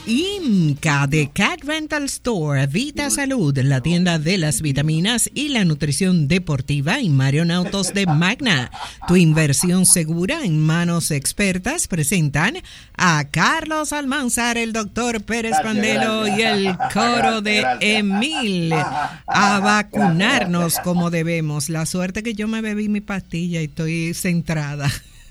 IMCA de Cat Rental Store, Vita Salud, la tienda de las vitaminas y la nutrición deportiva, y Marion Autos de Magna, tu inversión segura en manos expertas, presentan a Carlos Almanzar, el doctor Pérez Pandelo y el coro de Emil a vacunarnos como debemos. La suerte que yo me bebí mi pastilla y estoy centrada.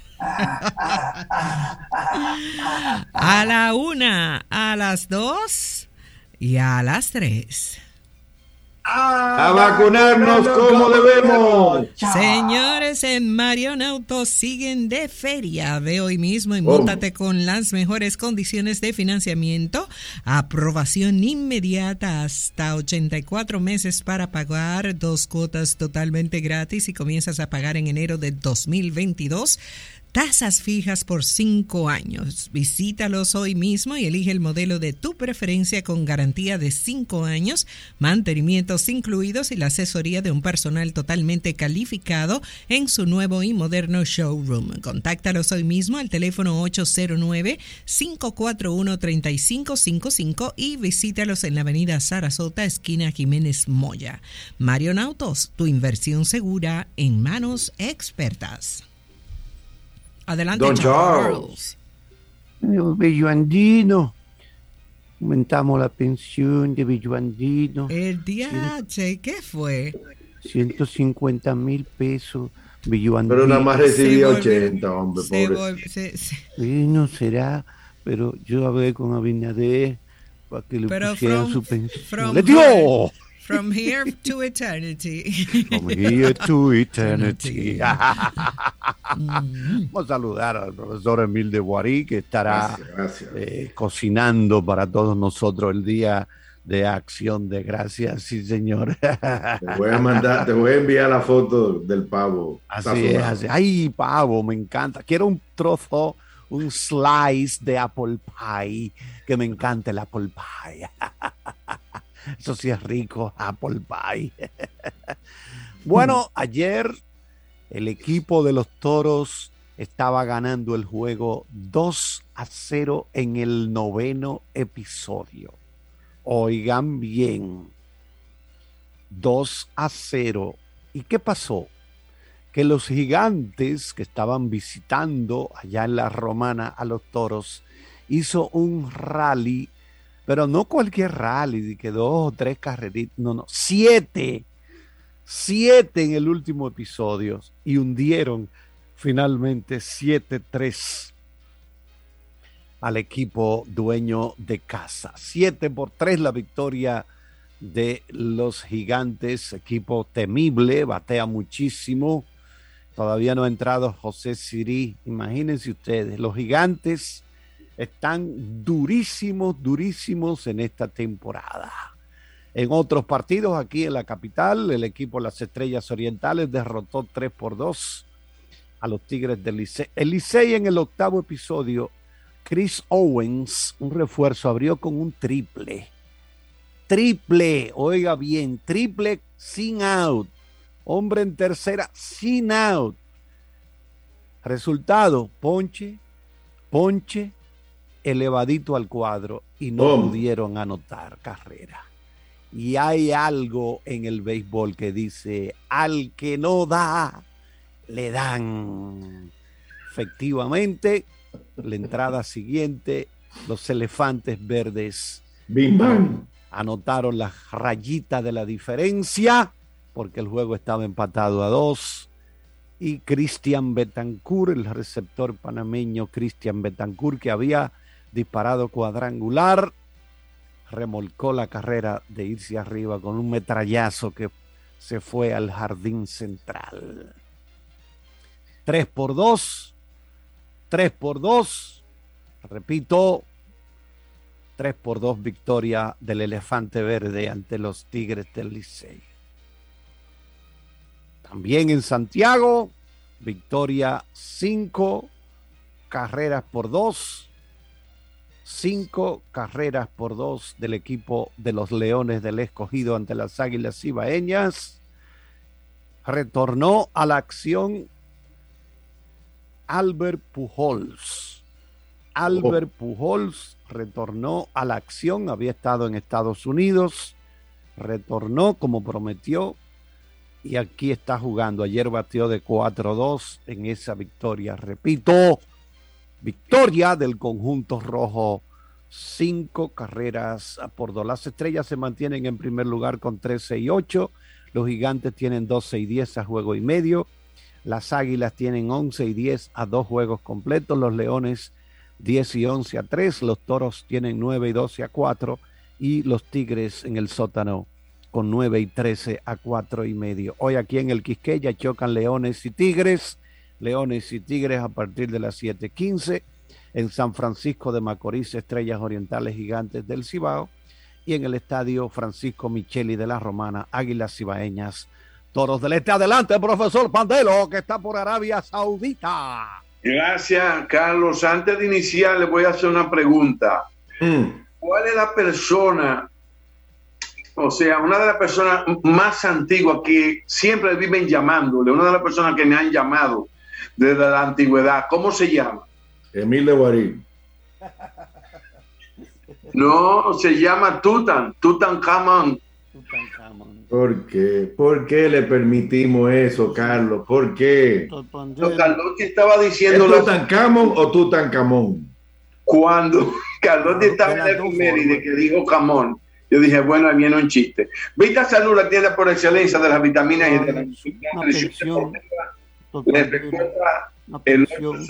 A la 1, a las 2 y a las 3. A vacunarnos como debemos. Señores, en Marion Autos siguen de feria. Ve hoy mismo y móntate con las mejores condiciones de financiamiento. Aprobación inmediata hasta 84 meses para pagar 2 cuotas totalmente gratis y comienzas a pagar en enero de 2022. Tasas fijas por 5 años. Visítalos hoy mismo y elige el modelo de tu preferencia con garantía de 5 años, mantenimientos incluidos y la asesoría de un personal totalmente calificado en su nuevo y moderno showroom. Contáctalos hoy mismo al teléfono 809-541-3555 y visítalos en la avenida Sarasota, esquina Jiménez Moya. Marion Autos, tu inversión segura en manos expertas. Adelante, Don Charles. Bello Andino. Aumentamos la pensión de Bello Andino. El DH, ¿qué fue? 150,000 pesos. Bello Andino. Pero nada más recibí 80, hombre, pobre. No será, pero yo hablé con Abinader para que le pusieran su pensión. ¡Le dio! From here to eternity. From here to eternity. Vamos a saludar al profesor Emil de Boirí, que estará cocinando para todos nosotros el día de Acción de Gracias. Sí, señor. Te voy a enviar la foto del pavo. Así es, así. Ay, pavo, me encanta. Quiero un trozo, un slice de apple pie, que me encanta el apple pie. Eso sí es rico, apple pie. Bueno, ayer el equipo de los Toros estaba ganando el juego 2-0 en el 9º episodio. Oigan bien, 2-0. ¿Y qué pasó? Que los Gigantes, que estaban visitando allá en la Romana a los Toros, hizo un rally, pero no cualquier rally, de que 2 o 3 carreritas, no, 7 en el último episodio, y hundieron finalmente 7-3 al equipo dueño de casa. 7-3 la victoria de los Gigantes, equipo temible, batea muchísimo. Todavía no ha entrado José Sirí. Imagínense ustedes, los Gigantes están durísimos en esta temporada. En otros partidos aquí en la capital, el equipo de las Estrellas Orientales derrotó 3-2 a los Tigres del Licey. El Licey, en el 8º episodio, Chris Owens, un refuerzo, abrió con un triple, oiga bien, triple sin out, hombre en tercera sin out. Resultado, ponche, elevadito al cuadro, y no pudieron anotar carrera. Y hay algo en el béisbol que dice: al que no da, le dan. Efectivamente, la entrada siguiente, los Elefantes Verdes anotaron la rayita de la diferencia, porque el juego estaba empatado a 2. Y Cristian Betancourt, el receptor panameño Cristian Betancourt, que había disparado cuadrangular, remolcó la carrera de irse arriba con un metrallazo que se fue al jardín central. 3-2, repito, 3-2 victoria del Elefante Verde ante los Tigres del Licey. También en Santiago, victoria 5 carreras por 2. 5 carreras por 2 del equipo de los Leones del Escogido ante las Águilas Cibaeñas. Retornó a la acción Albert Pujols. Albert Pujols retornó a la acción, había estado en Estados Unidos, retornó como prometió y aquí está jugando. Ayer batió de 4-2 en esa victoria. Repito, victoria del conjunto rojo, 5 carreras por 2. Las Estrellas se mantienen en primer lugar con 13-8. Los Gigantes tienen 12-10 a juego y medio. Las Águilas tienen 11-10 a 2 juegos completos. Los Leones 10-11 a 3. Los Toros tienen 9-12 a 4. Y los Tigres en el sótano con 9-13 a 4 y medio. Hoy aquí en el Quisqueya chocan Leones y Tigres. Leones y Tigres a partir de las 7:15. En San Francisco de Macorís, Estrellas Orientales Gigantes del Cibao. Y en el estadio Francisco Micheli de la Romana, Águilas Cibaeñas, Toros del Este. Adelante, profesor Pandelo, que está por Arabia Saudita. Gracias, Carlos. Antes de iniciar, le voy a hacer una pregunta. ¿Cuál es la persona, o sea, una de las personas más antiguas que siempre viven llamándole, una de las personas que me han llamado desde la antigüedad, cómo se llama? Emil de Guarín. No, se llama Tutankamón. ¿Por qué? ¿Por qué le permitimos eso, Carlos? ¿Por qué? Carlos estaba diciendo... ¿Es Tutankamón o Tutankamón? Cuando Carlos estaba en la efeméride que dijo Camón, yo dije, bueno, ahí viene un chiste. Vita Salud, la tienda por excelencia de las vitaminas y de la nutrición. Les recuerda el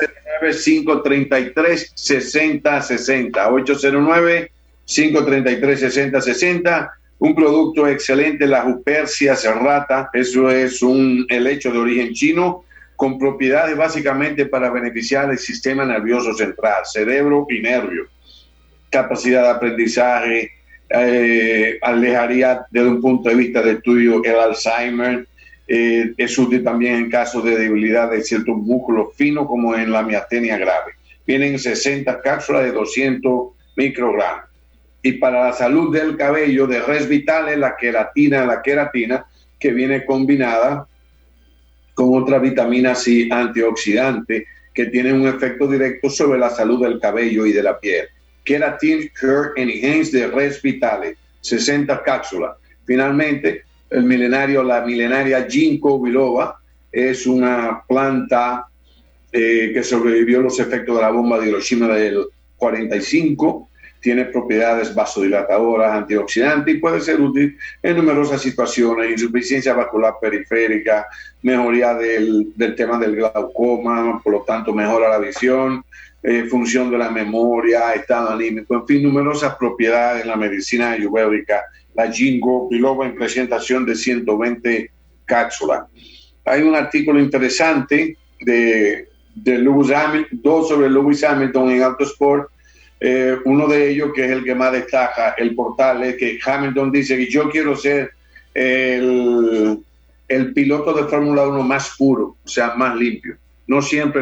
809-533-6060. 809-533-6060. Un producto excelente, la Hupersia serrata. Eso es un helecho de origen chino con propiedades básicamente para beneficiar el sistema nervioso central, cerebro y nervio. Capacidad de aprendizaje, alejaría desde un punto de vista de estudio el Alzheimer. Es útil también en casos de debilidad de ciertos músculos finos como en la miastenia grave. Vienen 60 cápsulas de 200 microgramos. Y para la salud del cabello, de Res Vitale, la queratina, que viene combinada con otra vitamina C antioxidante que tiene un efecto directo sobre la salud del cabello y de la piel. Keratin Care Enhance de Res Vitale, 60 cápsulas. Finalmente, la milenaria Ginkgo biloba es una planta que sobrevivió los efectos de la bomba de Hiroshima del 45. Tiene propiedades vasodilatadoras, antioxidantes y puede ser útil en numerosas situaciones: insuficiencia vascular periférica, mejoría del tema del glaucoma, por lo tanto mejora la visión, función de la memoria, estado anímico, en fin, numerosas propiedades en la medicina ayurvédica. La Ginkgo biloba en presentación de 120 cápsulas. Hay un artículo interesante de Lewis Hamilton, 2 sobre Lewis Hamilton en Autosport. Uno de ellos, que es el que más destaca el portal, es que Hamilton dice que yo quiero ser el piloto de Fórmula 1 más puro, o sea, más limpio. No siempre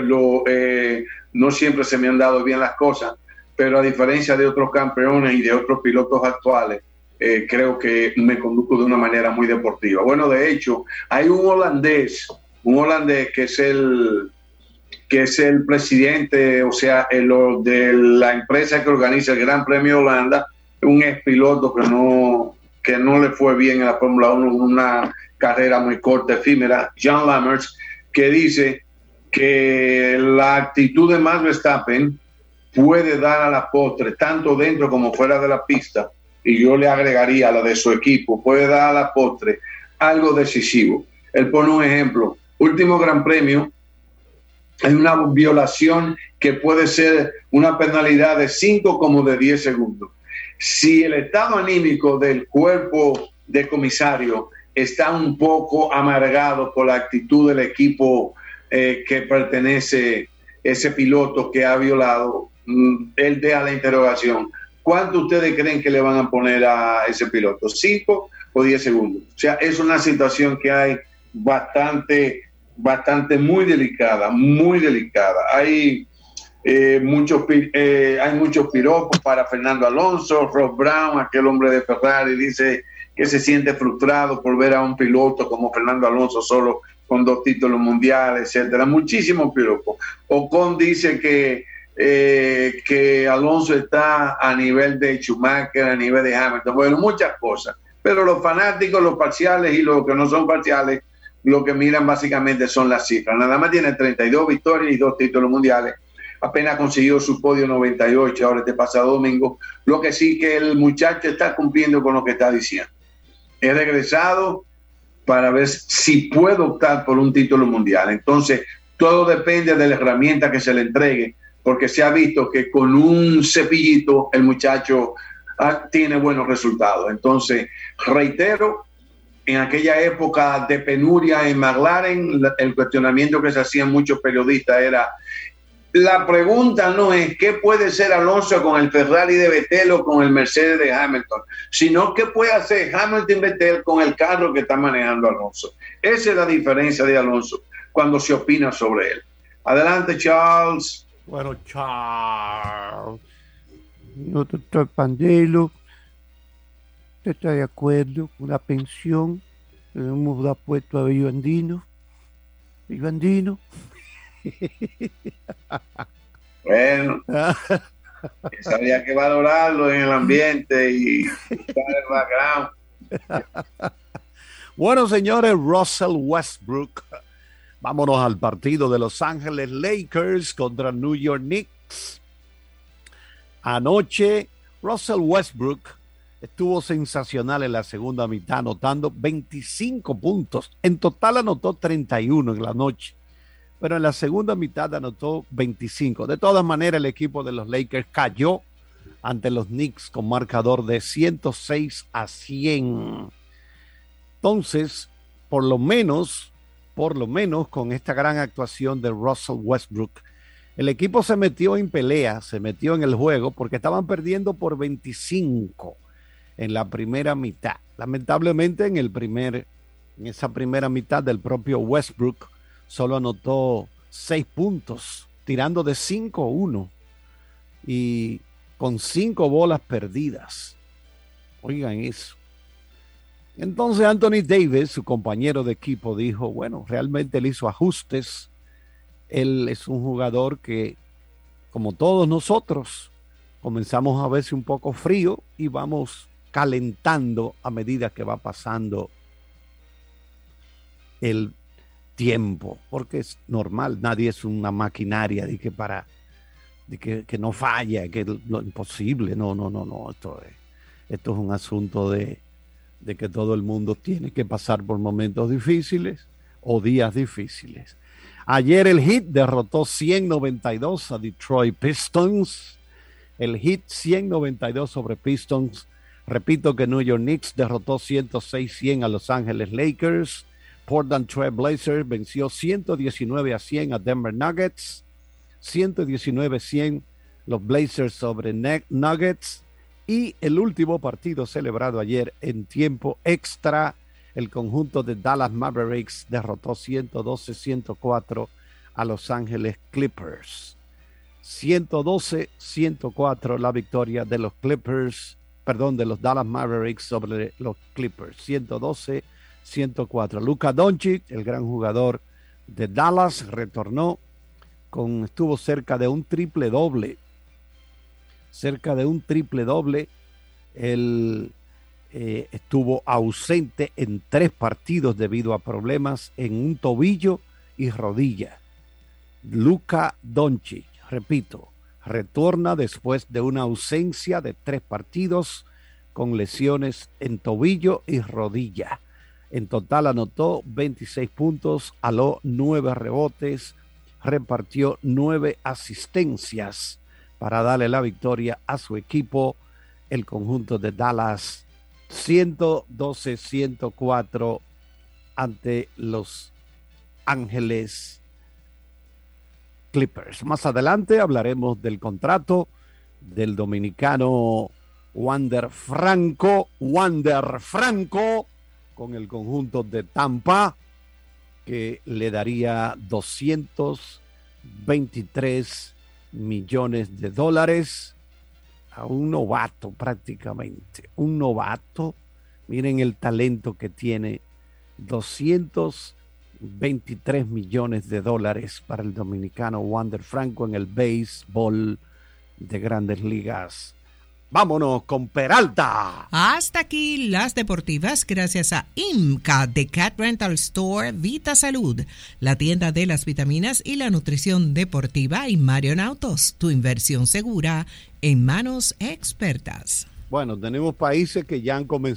se me han dado bien las cosas, pero a diferencia de otros campeones y de otros pilotos actuales, creo que me conduzco de una manera muy deportiva. Bueno, de hecho, hay un holandés que es el presidente, o sea, de la empresa que organiza el Gran Premio de Holanda, un expiloto que no le fue bien en la Fórmula 1, una carrera muy corta, efímera, Jan Lammers, que dice que la actitud de Max Verstappen puede dar a la postre, tanto dentro como fuera de la pista, y yo le agregaría la de su equipo, puede dar a la postre algo decisivo. Él pone un ejemplo: último Gran Premio, hay una violación que puede ser una penalidad de 5 como de 10 segundos. Si el estado anímico del cuerpo de comisario está un poco amargado por la actitud del equipo que pertenece ese piloto que ha violado, él deja la interrogación: ¿cuánto ustedes creen que le van a poner a ese piloto? 5 o 10 segundos. O sea, es una situación que hay bastante muy delicada. Hay muchos piropos para Fernando Alonso. Ross Brown, aquel hombre de Ferrari, dice que se siente frustrado por ver a un piloto como Fernando Alonso solo con 2 títulos mundiales, etcétera. Muchísimos piropos. Ocon dice que que Alonso está a nivel de Schumacher, a nivel de Hamilton, bueno, muchas cosas, pero los fanáticos, los parciales y los que no son parciales, lo que miran básicamente son las cifras. Nada más tiene 32 victorias y 2 títulos mundiales, apenas consiguió su podio 98 ahora este pasado domingo, lo que sí que el muchacho está cumpliendo con lo que está diciendo. He regresado para ver si puedo optar por un título mundial. Entonces, todo depende de la herramienta que se le entregue, porque se ha visto que con un cepillito el muchacho tiene buenos resultados. Entonces, reitero, en aquella época de penuria en McLaren, el cuestionamiento que se hacían muchos periodistas era, la pregunta no es qué puede ser Alonso con el Ferrari de Vettel o con el Mercedes de Hamilton, sino qué puede hacer Hamilton Vettel con el carro que está manejando Alonso. Esa es la diferencia de Alonso cuando se opina sobre él. Adelante, Charles. Bueno, Charles, no, doctor Pandelo, ¿usted está de acuerdo con la pensión que hemos dado puesto a Vivandino? ¿Vivandino? Bueno, eso habría que valorarlo en el ambiente y el background. Bueno, señores, Russell Westbrook. Vámonos al partido de Los Ángeles Lakers contra New York Knicks. Anoche, Russell Westbrook estuvo sensacional en la segunda mitad, anotando 25 puntos. En total anotó 31 en la noche, pero en la segunda mitad anotó 25. De todas maneras, el equipo de los Lakers cayó ante los Knicks con marcador de 106-100. Entonces, por lo menos con esta gran actuación de Russell Westbrook, el equipo se metió en pelea, se metió en el juego porque estaban perdiendo por 25 en la primera mitad. Lamentablemente en esa primera mitad del propio Westbrook solo anotó 6 puntos, tirando de 5-1 y con 5 bolas perdidas. Oigan eso. Entonces Anthony Davis, su compañero de equipo, dijo, bueno, realmente él hizo ajustes. Él es un jugador que, como todos nosotros, comenzamos a verse un poco frío y vamos calentando a medida que va pasando el tiempo, porque es normal, nadie es una maquinaria de que no falla, que es lo imposible. No, esto es un asunto de que todo el mundo tiene que pasar por momentos difíciles o días difíciles. Ayer el Heat derrotó 100-92 a Detroit Pistons. El Heat 100-92 sobre Pistons. Repito que New York Knicks derrotó 106-100 a Los Ángeles Lakers. Portland Trail Blazers venció 119-100 a Denver Nuggets. 119-100 los Blazers sobre Nuggets. Y el último partido celebrado ayer en tiempo extra, el conjunto de Dallas Mavericks derrotó 112-104 a Los Ángeles Clippers. 112-104 la victoria de los de los Dallas Mavericks sobre los Clippers. 112-104. Luka Doncic, el gran jugador de Dallas, retornó estuvo cerca de un triple doble. Él estuvo ausente en 3 partidos debido a problemas en un tobillo y rodilla. Luka Doncic, repito, retorna después de una ausencia de 3 partidos con lesiones en tobillo y rodilla. En total anotó 26 puntos, aló 9 rebotes, repartió 9 asistencias para darle la victoria a su equipo, el conjunto de Dallas, 112-104 ante Los Ángeles Clippers. Más adelante hablaremos del contrato del dominicano Wander Franco con el conjunto de Tampa, que le daría $223 millones de dólares a un novato prácticamente. Un novato, miren el talento que tiene, $223 $23 millones para el dominicano Wander Franco en el béisbol de Grandes Ligas. Vámonos con Peralta. Hasta aquí las deportivas gracias a IMCA de Cat Rental Store, Vita Salud, la tienda de las vitaminas y la nutrición deportiva, y Marion Autos, tu inversión segura en manos expertas. Bueno, tenemos países que ya han comenzado